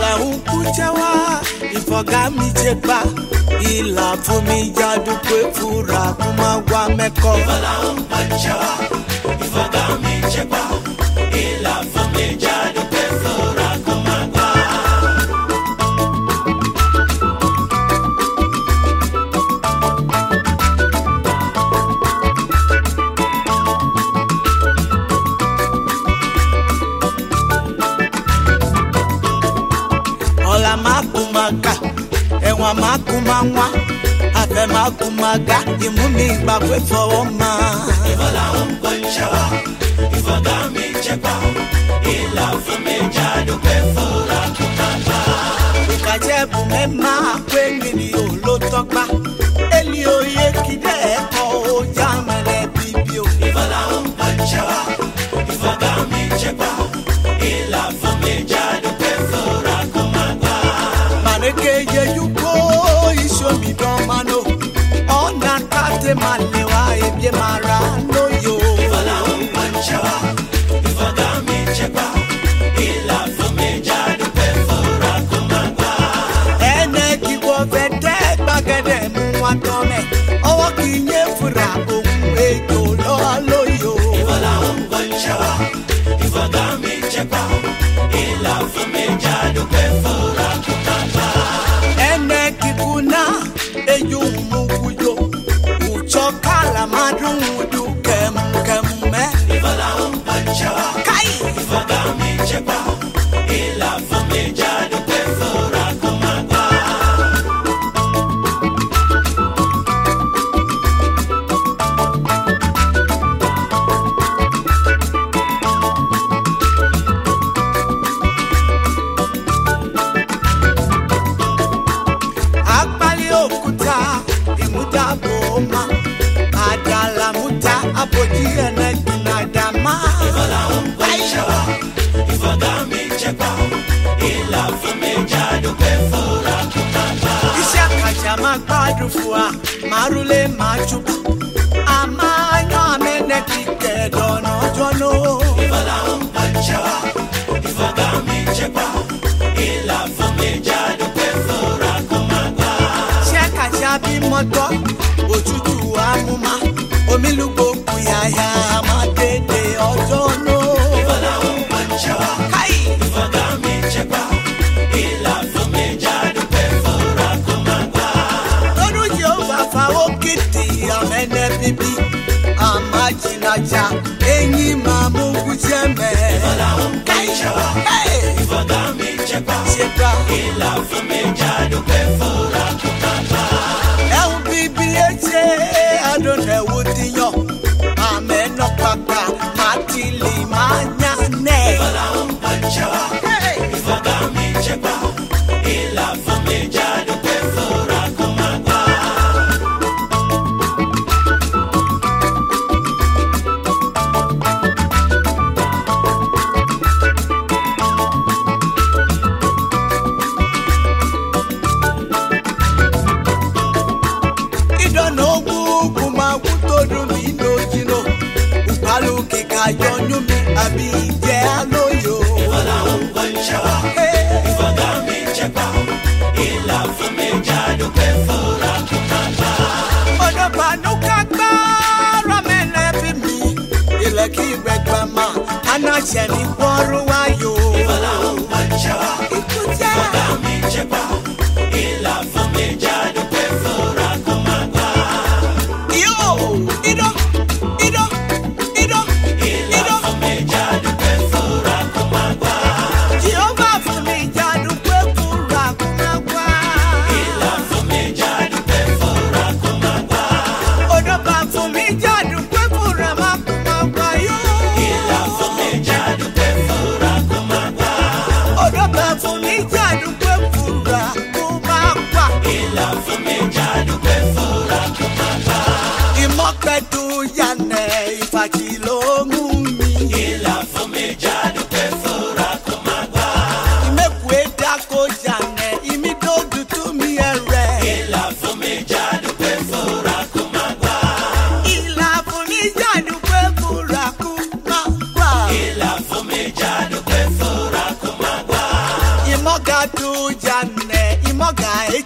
Ivala ukuchawa ifogami chepa ila fumi jadu kwe fura kumagwa meko. Ivala ukuchawa ifogami chepa ila fumi jadu kwe fura kumagwa. Ola makumaga, ewa makumanwa, afe makumaga, imumi bakwe fowoma. Ivala ukuchawa ifogami chepa ila fumi jadu kwe fura kumagwa. Ukajebu mema kwengini olotokpa, eli oye kide eko ojamele bibio. Ivala ukuchawa ifogami chepa ila fumi jadu kwe fura kumagwa. Maneke ye yuko ishomi domano, ona kate malewa ebye mara no yo. Ivala ukuchawa ifogami chepa ila fumi jadu kwe fura kumagwa. Ene kiwo vete bagede muwatome, owo kinye fura ohun ejo lo aloyo. Ivala ukuchawa ifogami chepa ila fumi jadu kwe fura kumagwa. Ene kikuna eju mukuyo, uchokala madungu kem me. Ivala ukuchawa Kai ifogami chepa ila fumi jadu kwe fura kumagwa. akpali okuta imuta boma, adala muta apoti ene dinadama. Ivala ukuchawa ifogami chepa ila fumi jadu kwe fura kumagwa. Isha kachama kwadufua marule machupa, amanyo amene kike dono jono. Ivala ukuchawa ifogami chepa ila fumi jadu kwe fura kumagwa. Sheka chabi moto otutu amuma, omilugbo kuyaya amadede ojono. Ivala ukuchawa Kai ifogami chepa ila fumi jadu kwe fura kumagwa. Lord Jehovah fa okiti amene bibi, amajinaja enyi mamungu jeme. Ivala ukuchawa Hey ifogami chepa Shepa ila fumi jadu kwe fura kumagwa. ehun bibi eche adone wodiyan, ameno papa matili manyane. Ivala ukuchawa Hey ifogami chepa ila fumi jadu kwe fura kumagwa. idono gugu magutodu mi nojino, upalu kika yonyu mi abije aloyo. Ivala ukuchawa Hey ifogami chepa ila fumi jadu kwe fura kumagwa. odobanuka gbara mene bimi, ileki gbẹgbẹma anase ni wọru wayo. Ivala ukuchawa Ikuja ifogami chepa ila fumi jadu kwe fura kumagwa. yo ido ido ido Ila ido. fumi jadu kwe fura kumagwa. Jehovah fumi jadu kwe fura kumagwa. Ila fumi jadu kwe fura kumagwa. Odoba fumi jadu kwe fura makumagwa yo. Ila fumi jadu kwe fura kumagwa. Odoba fumi jadu kwe fura kumagwa. Ila fumi jadu kwe fura kumagwa. Imopedu yane ifakilongu mi. Ila fumi jadu kwe fura kumagwa. Imekwe dako yane imidodu tumi ere. Ila fumi jadu kwe fura kumagwa. Ila fumi jadu kwe fura kumagwa. Ila fumi jadu kwe fura kumagwa. Imogadu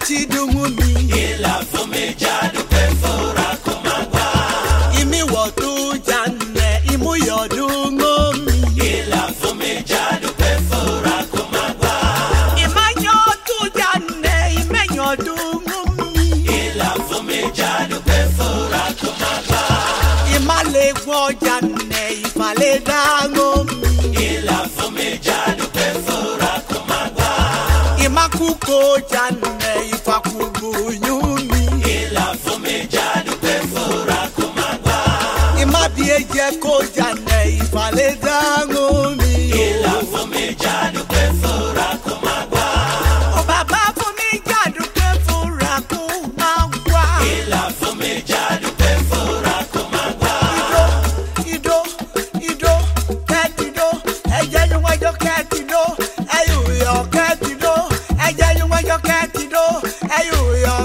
chidumumi. Ìlà fún mi jádùpẹ́ fúnra kó má gbà. Imiwodu janne imuyodungomi. Ìlà fún mi jádùpẹ́ fúnra kó má gbà. Imanyodu janne imenyodungomi. Ìlà fún mi jádùpẹ́ fúnra kó má gbà. Imalegwo janne ifaledangomi. Ìlà fún mi jádùpẹ́ fúnra kó má gbà. Imakuko janne ifakubuyumi. Ìlà fún mi jádùpẹ́ fúnra kó má gbà. Imabieje ko janne ifaledangomi. Ìlà fún mi jádùpẹ́ fúnra kó má gbà. O baba fún mi jádùpẹ́ fúnra kó má gbà. Ìlà fún mi jádùpẹ́ fúnra kó má gbà. Ido, kẹ́tìdó, ẹ̀jẹ̀ ni wọ́n jọ kẹ́tìdó, ẹ̀yù yọ kẹ́tìdó, ẹ̀jẹ̀ ni wọ́n jọ kẹ́tìdó, ẹ̀yù yọ